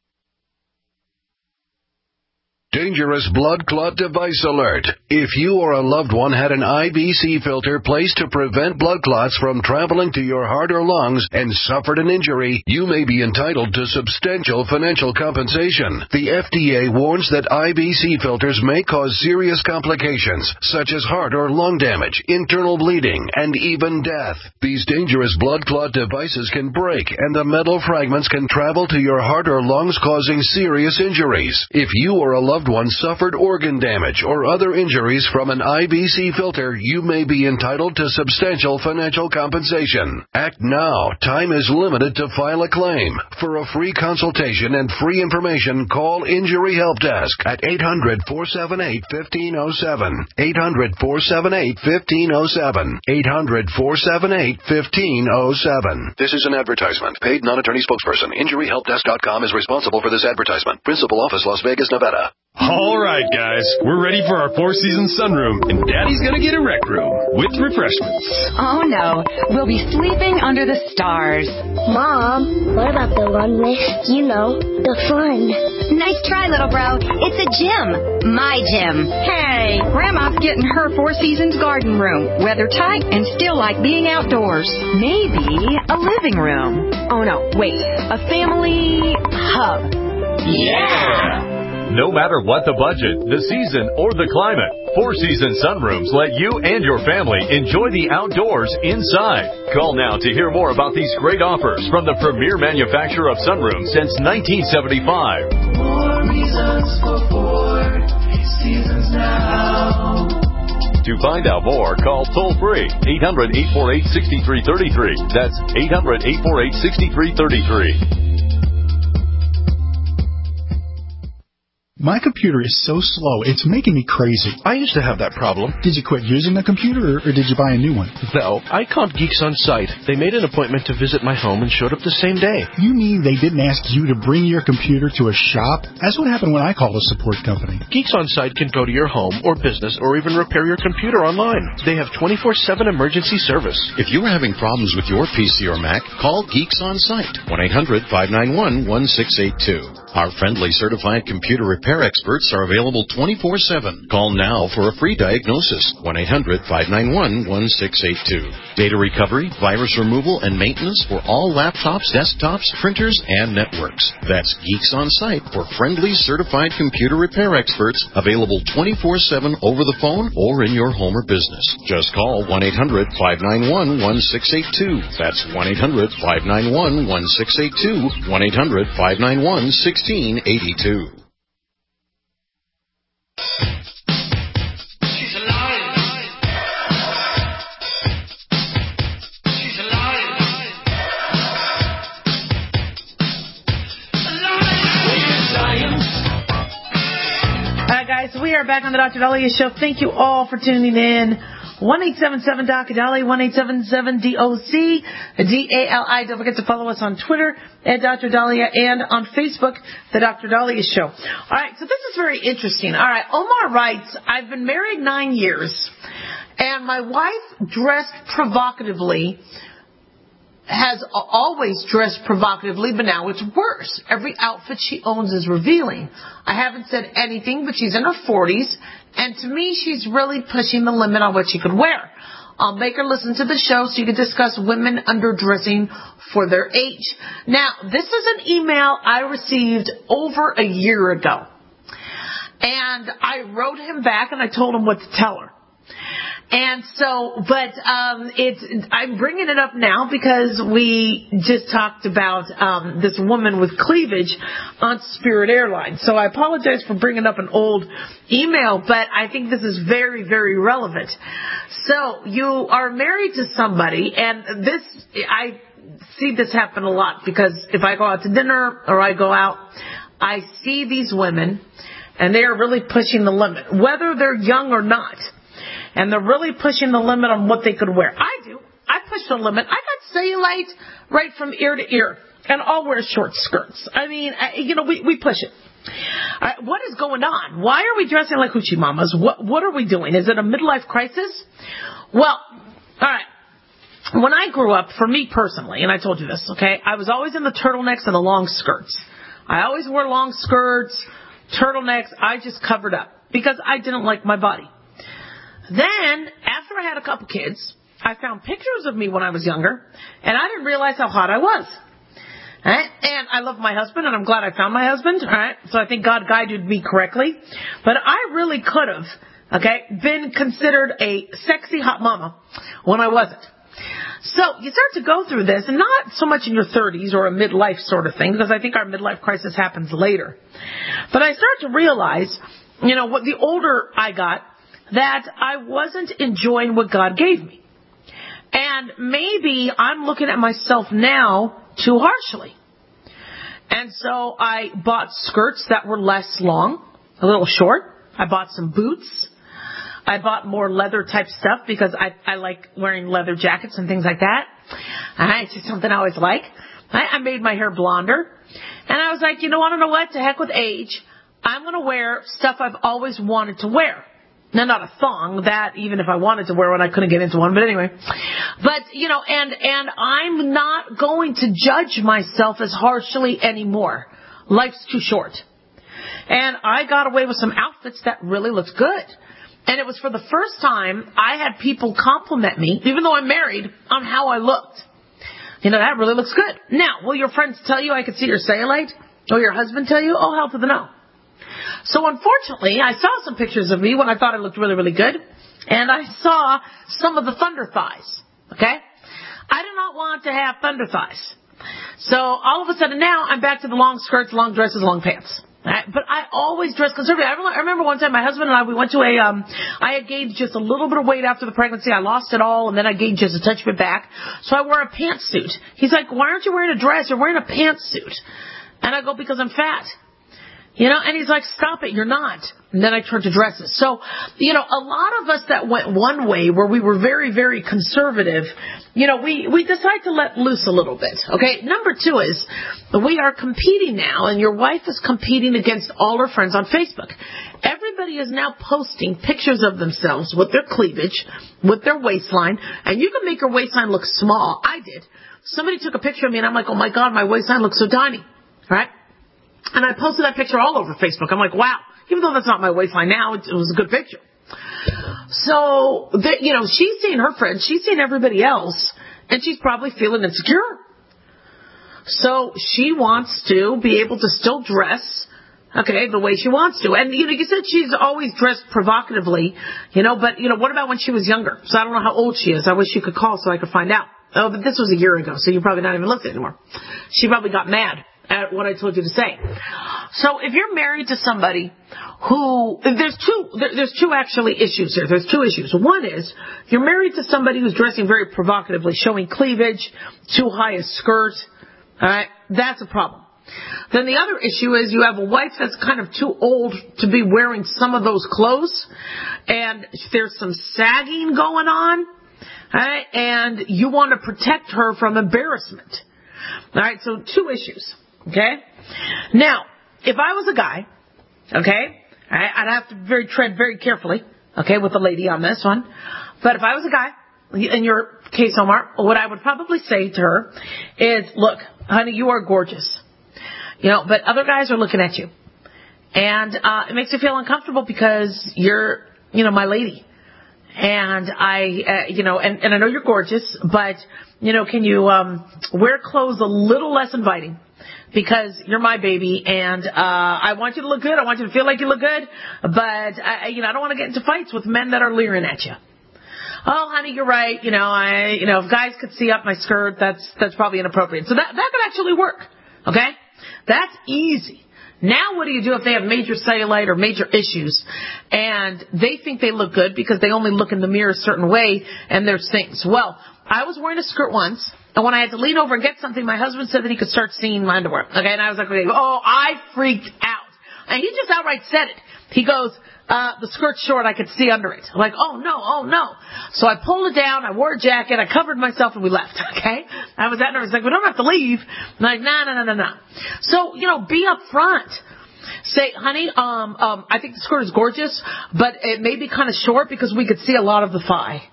Dangerous blood clot device alert. If you or a loved one had an I B C filter placed to prevent blood clots from traveling to your heart or lungs and suffered an injury, you may be entitled to substantial financial compensation. The F D A warns that I B C filters may cause serious complications, such as heart or lung damage, internal bleeding, and even death. These dangerous blood clot devices can break, and the metal fragments can travel to your heart or lungs, causing serious injuries. If you or a loved one suffered organ damage or other injuries from an I B C filter, you may be entitled to substantial financial compensation. Act now. Time is limited to file a claim. For a free consultation and free information, call Injury Help Desk at eight hundred, four seven eight, one five zero seven. eight hundred, four seven eight, one five zero seven. eight hundred, four seven eight, one five zero seven. This is an advertisement. Paid non-attorney spokesperson. Injury Help Desk dot com is responsible for this advertisement. Principal office, Las Vegas, Nevada. All right, guys, we're ready for our four-season sunroom, and Daddy's gonna get a rec room with refreshments. Oh, no. We'll be sleeping under the stars. Mom, what about the one with, you know, the fun? Nice try, little bro. It's a gym. My gym. Hey, Grandma's getting her Four Seasons garden room. Weather tight and still like being outdoors. Maybe a living room. Oh, no, wait. A family hub. Yeah! No matter what the budget, the season, or the climate, Four Seasons Sunrooms let you and your family enjoy the outdoors inside. Call now to hear more about these great offers from the premier manufacturer of sunrooms since nineteen seventy-five. More reasons for Four Seasons now. To find out more, call toll-free eight hundred, eight four eight, six three three three. That's eight hundred, eight four eight, six three three three. My computer is so slow, it's making me crazy. I used to have that problem. Did you quit using the computer, or, or did you buy a new one? No, I called Geeks On Site. They made an appointment to visit my home and showed up the same day. You mean they didn't ask you to bring your computer to a shop? That's what happened when I called a support company. Geeks On Site can go to your home or business or even repair your computer online. They have twenty-four seven emergency service. If you're having problems with your P C or Mac, call Geeks On Site, one eight hundred, five nine one, one six eight two. Our friendly certified computer repair experts are available twenty-four seven. Call now for a free diagnosis, one eight hundred, five nine one, one six eight two. Data recovery, virus removal, and maintenance for all laptops, desktops, printers, and networks. That's Geeks On Site for friendly certified computer repair experts, available twenty-four seven over the phone or in your home or business. Just call one eight hundred, five nine one, one six eight two. That's one eight hundred, five nine one, one six eight two, one eight hundred, five nine one, one six eight two. She's alive. She's alive. Alright guys, we are back on the Doctor Dahlia Show. Thank you all for tuning in. one eight seven seven D O C Dali, one eight seven seven D O C D A L I. Don't forget to follow us on Twitter at Doctor Dahlia and on Facebook, The Doctor Dahlia Show. All right, so this is very interesting. All right, Omar writes, I've been married nine years, and my wife dressed provocatively has always dressed provocatively, but now it's worse. Every outfit she owns is revealing. I haven't said anything, but she's in her forties, and to me, she's really pushing the limit on what she could wear. I'll make her listen to the show so you can discuss women underdressing for their age. Now, this is an email I received over a year ago. And I wrote him back and I told him what to tell her. And so, but um, it's I'm bringing it up now because we just talked about um, this woman with cleavage on Spirit Airlines. So I apologize for bringing up an old email, but I think this is very, very relevant. So you are married to somebody, and this I see this happen a lot because if I go out to dinner or I go out, I see these women, and they are really pushing the limit, whether they're young or not. And they're really pushing the limit on what they could wear. I do. I push the limit. I got cellulite right from ear to ear. And I'll wear short skirts. I mean, I, you know, we, we push it. Uh, what is going on? Why are we dressing like hoochie mamas? What, what are we doing? Is it a midlife crisis? Well, all right. When I grew up, for me personally, and I told you this, okay, I was always in the turtlenecks and the long skirts. I always wore long skirts, turtlenecks. I just covered up because I didn't like my body. Then, after I had a couple kids, I found pictures of me when I was younger, and I didn't realize how hot I was. Right? And I love my husband, and I'm glad I found my husband. All right? So I think God guided me correctly. But I really could have, okay, been considered a sexy hot mama when I wasn't. So you start to go through this, and not so much in your thirties or a midlife sort of thing, because I think our midlife crisis happens later. But I start to realize, you know, what the older I got, that I wasn't enjoying what God gave me. And maybe I'm looking at myself now too harshly. And so I bought skirts that were less long, a little short. I bought some boots. I bought more leather type stuff because I, I like wearing leather jackets and things like that. Uh, it's just something I always like. I, I made my hair blonder. And I was like, you know, I don't know what, to heck with age. I'm going to wear stuff I've always wanted to wear. Now, not a thong, that even if I wanted to wear one, I couldn't get into one, but anyway. But, you know, and, and I'm not going to judge myself as harshly anymore. Life's too short. And I got away with some outfits that really looked good. And it was for the first time I had people compliment me, even though I'm married, on how I looked. You know, that really looks good. Now, will your friends tell you I could see your cellulite? Or your husband tell you? Oh, hell to the no. So unfortunately, I saw some pictures of me when I thought I looked really, really good. And I saw some of the thunder thighs. Okay? I did not want to have thunder thighs. So all of a sudden now, I'm back to the long skirts, long dresses, long pants. Right? But I always dress conservative. I remember one time my husband and I, we went to a, um, I had gained just a little bit of weight after the pregnancy. I lost it all, and then I gained just a touch of it back. So I wore a pantsuit. He's like, why aren't you wearing a dress? You're wearing a pantsuit. And I go, because I'm fat. You know, and he's like, stop it, you're not. And then I turned to dresses. So, you know, a lot of us that went one way where we were very, very conservative, you know, we, we decide to let loose a little bit. Okay. Number two is we are competing now, and your wife is competing against all her friends on Facebook. Everybody is now posting pictures of themselves with their cleavage, with their waistline, and you can make your waistline look small. I did. Somebody took a picture of me, and I'm like, oh my God, my waistline looks so tiny. All right. And I posted that picture all over Facebook. I'm like, wow, even though that's not my waistline now, it, it was a good picture. So, the, you know, she's seen her friends, she's seen everybody else, and she's probably feeling insecure. So she wants to be able to still dress, okay, the way she wants to. And, you know, you said she's always dressed provocatively, you know, but, you know, what about when she was younger? So I don't know how old she is. I wish you could call so I could find out. Oh, but this was a year ago, so you're probably not even listening anymore. She probably got mad at what I told you to say. So if you're married to somebody who, there's two, there's two actually issues here. There's two issues. One is you're married to somebody who's dressing very provocatively, showing cleavage, too high a skirt. All right, that's a problem. Then the other issue is you have a wife that's kind of too old to be wearing some of those clothes, and there's some sagging going on, all right, and you want to protect her from embarrassment. All right, so two issues. Okay? Now, if I was a guy, okay, I'd have to very tread very carefully, okay, with the lady on this one. But if I was a guy, in your case, Omar, what I would probably say to her is, look, honey, you are gorgeous. You know, but other guys are looking at you. And uh, it makes you feel uncomfortable because you're, you know, my lady. And I, uh, you know, and, and I know you're gorgeous, but, you know, can you um, wear clothes a little less inviting? Because you're my baby, and uh, I want you to look good. I want you to feel like you look good. But, I, you know, I don't want to get into fights with men that are leering at you. Oh, honey, you're right. You know, I, you know, if guys could see up my skirt, that's that's probably inappropriate. So that that could actually work. Okay, that's easy. Now, what do you do if they have major cellulite or major issues, and they think they look good because they only look in the mirror a certain way, and there's things. Well, I was wearing a skirt once, and when I had to lean over and get something, my husband said that he could start seeing my underwear. Okay, and I was like, oh, I freaked out, and he just outright said it. He goes, Uh, the skirt's short, I could see under it. I'm like, oh no, oh no. So I pulled it down, I wore a jacket, I covered myself, and we left, okay? I was that nervous, like, we don't have to leave. I'm like, no, no, no, no, no. So, you know, be up front. Say, honey, um, um, I think the skirt is gorgeous, but it may be kind of short because we could see a lot of the thigh.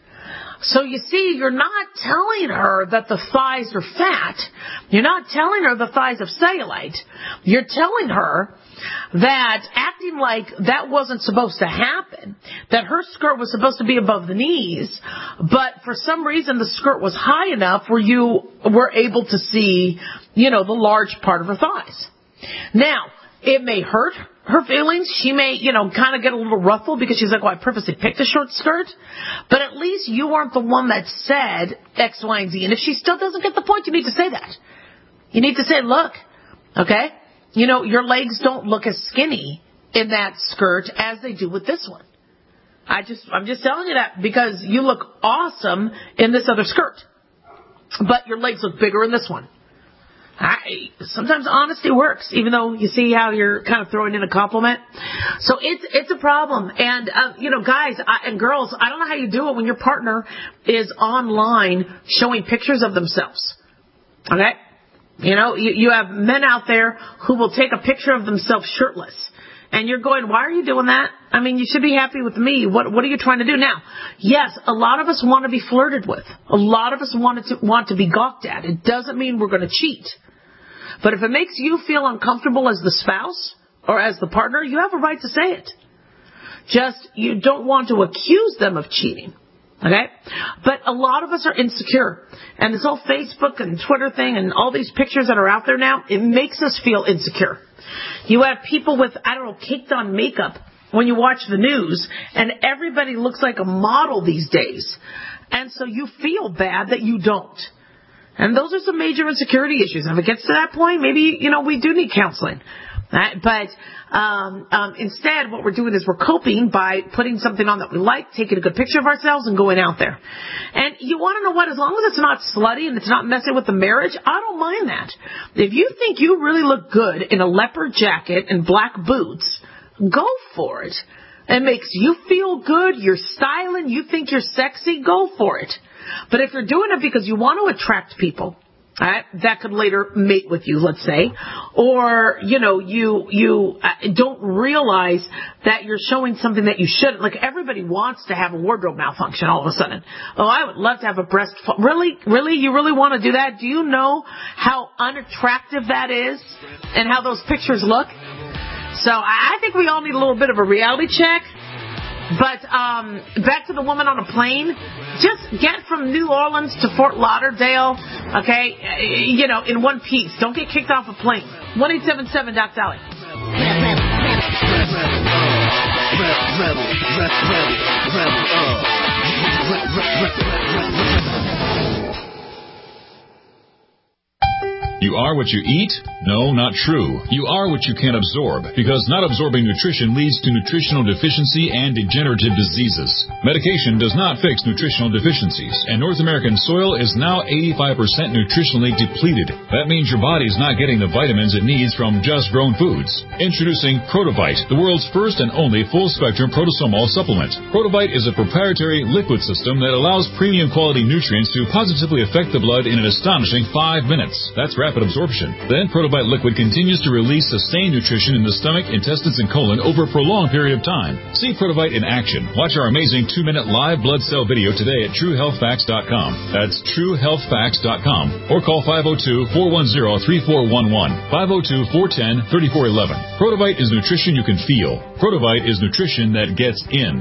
So you see, you're not telling her that the thighs are fat. You're not telling her the thighs have cellulite. You're telling her that acting like that wasn't supposed to happen, that her skirt was supposed to be above the knees, but for some reason the skirt was high enough where you were able to see, you know, the large part of her thighs. Now, it may hurt her feelings. She may, you know, kind of get a little ruffled because she's like, well, I purposely picked a short skirt. But at least you weren't the one that said X, Y, and Z. And if she still doesn't get the point, you need to say that. You need to say, look, okay, you know, your legs don't look as skinny in that skirt as they do with this one. I just, I'm just telling you that because you look awesome in this other skirt. But your legs look bigger in this one. I, sometimes honesty works, even though you see how you're kind of throwing in a compliment. So it's it's a problem. And, uh, you know, guys I, and girls, I don't know how you do it when your partner is online showing pictures of themselves. Okay? You know, you, you have men out there who will take a picture of themselves shirtless. And you're going, why are you doing that? I mean, you should be happy with me. What what are you trying to do now? Yes, a lot of us want to be flirted with. A lot of us want to, want to be gawked at. It doesn't mean we're going to cheat. But if it makes you feel uncomfortable as the spouse or as the partner, you have a right to say it. Just, you don't want to accuse them of cheating. Okay? But a lot of us are insecure. And this whole Facebook and Twitter thing and all these pictures that are out there now, it makes us feel insecure. You have people with, I don't know, caked on makeup when you watch the news, and everybody looks like a model these days. And so you feel bad that you don't. And those are some major insecurity issues. And if it gets to that point, maybe, you know, we do need counseling. Right? But um, um, instead, what we're doing is we're coping by putting something on that we like, taking a good picture of ourselves, and going out there. And you want to know what? As long as it's not slutty and it's not messing with the marriage, I don't mind that. If you think you really look good in a leopard jacket and black boots, go for it. It makes you feel good. You're styling. You think you're sexy. Go for it. But if you're doing it because you want to attract people, right, that could later mate with you, let's say, or, you know, you you uh, don't realize that you're showing something that you shouldn't. Like, everybody wants to have a wardrobe malfunction all of a sudden. Oh, I would love to have a breast. Fa- really? Really? You really want to do that? Do you know how unattractive that is and how those pictures look? So I think we all need a little bit of a reality check. But um, back to the woman on a plane, just get from New Orleans to Fort Lauderdale, okay, you know, in one piece. Don't get kicked off a plane. one eight seven seven Doc Dolly. You are what you eat? No, not true. You are what you can absorb, because not absorbing nutrition leads to nutritional deficiency and degenerative diseases. Medication does not fix nutritional deficiencies, and North American soil is now eighty-five percent nutritionally depleted. That means your body's not getting the vitamins it needs from just grown foods. Introducing Protovite, the world's first and only full-spectrum protosomol supplement. Protovite is a proprietary liquid system that allows premium quality nutrients to positively affect the blood in an astonishing five minutes. That's rapid rapid absorption. Then Protobite Liquid continues to release sustained nutrition in the stomach, intestines, and colon over a prolonged period of time. See Protobite in action. Watch our amazing two-minute live blood cell video today at true health facts dot com. That's true health facts dot com. Or call five oh two, four one zero, three four one one, five oh two, four one zero, three four one one. Protobite is nutrition you can feel. Protobite is nutrition that gets in.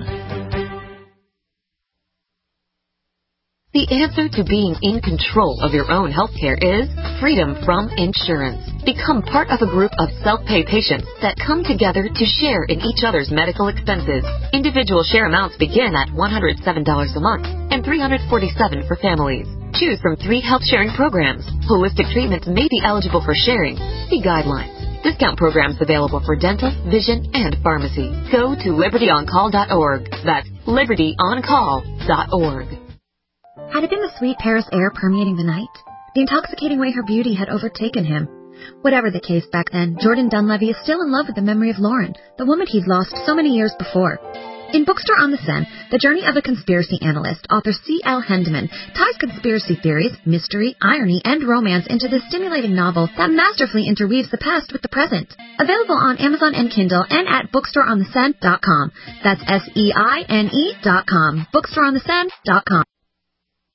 The answer to being in control of your own healthcare is freedom from insurance. Become part of a group of self-pay patients that come together to share in each other's medical expenses. Individual share amounts begin at one hundred seven dollars a month and three hundred forty-seven dollars for families. Choose from three health sharing programs. Holistic treatments may be eligible for sharing. See guidelines. Discount programs available for dental, vision, and pharmacy. Go to liberty on call dot org. That's liberty on call dot org. Had it been the sweet Paris air permeating the night? The intoxicating way her beauty had overtaken him? Whatever the case back then, Jordan Dunleavy is still in love with the memory of Lauren, the woman he'd lost so many years before. In Bookstore on the Seine, the journey of a conspiracy analyst, author C L Hendeman ties conspiracy theories, mystery, irony, and romance into this stimulating novel that masterfully interweaves the past with the present. Available on Amazon and Kindle and at bookstore on the seine dot com. That's S E I N E dot com. bookstore on the seine dot com.